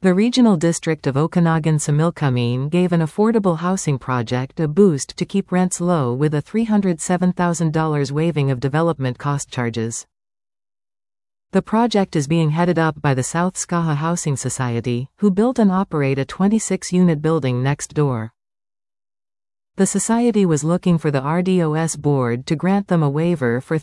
The Regional District of Okanagan-Similkameen gave an affordable housing project a boost to keep rents low with a $307,000 waiving of development cost charges. The project is being headed up by the South Skaha Housing Society, who built and operate a 26-unit building next door. The society was looking for the RDOS board to grant them a waiver for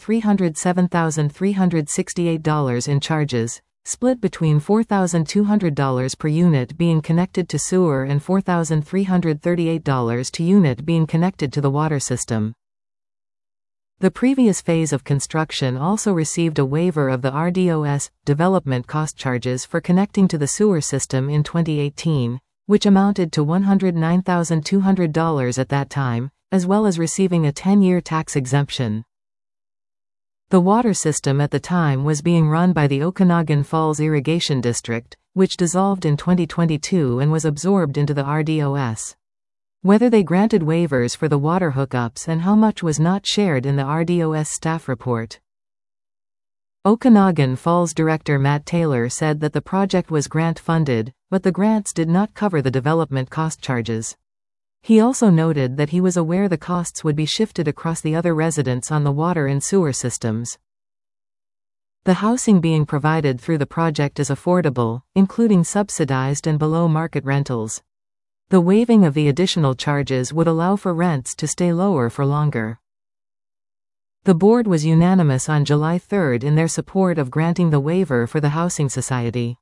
$307,368 in charges, split between $4,200 per unit being connected to sewer and $4,338 to unit being connected to the water system. The previous phase of construction also received a waiver of the RDOS development cost charges for connecting to the sewer system in 2018, which amounted to $109,200 at that time, as well as receiving a 10-year tax exemption. The water system at the time was being run by the Okanagan Falls Irrigation District, which dissolved in 2022 and was absorbed into the RDOS. Whether they granted waivers for the water hookups and how much was not shared in the RDOS staff report. Okanagan Falls Director Matt Taylor said that the project was grant-funded, but the grants did not cover the development cost charges. He also noted that he was aware the costs would be shifted across the other residents on the water and sewer systems. The housing being provided through the project is affordable, including subsidized and below-market rentals. The waiving of the additional charges would allow for rents to stay lower for longer. The board was unanimous on July 3 in their support of granting the waiver for the Housing Society.